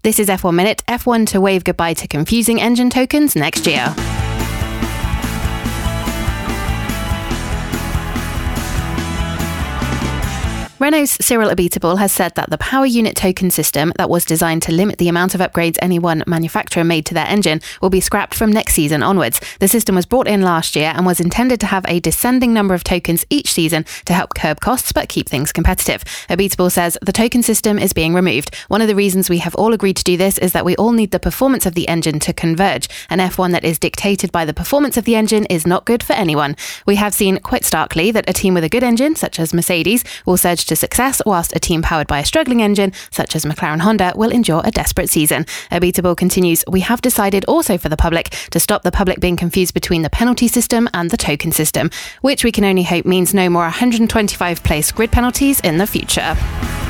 This is F1 Minute. F1 to wave goodbye to confusing engine tokens next year. Renault's Cyril Abiteboul has said that the power unit token system that was designed to limit the amount of upgrades any one manufacturer made to their engine will be scrapped from next season onwards. The system was brought in last year and was intended to have a descending number of tokens each season to help curb costs but keep things competitive. Abiteboul says the token system is being removed. One of the reasons we have all agreed to do this is that we all need the performance of the engine to converge. An F1 that is dictated by the performance of the engine is not good for anyone. We have seen quite starkly that a team with a good engine, such as Mercedes, will surge to success, whilst a team powered by a struggling engine, such as McLaren Honda, will endure a desperate season. Abiteboul continues, we have decided also for the public to stop the public being confused between the penalty system and the token system, which we can only hope means no more 125 place grid penalties in the future.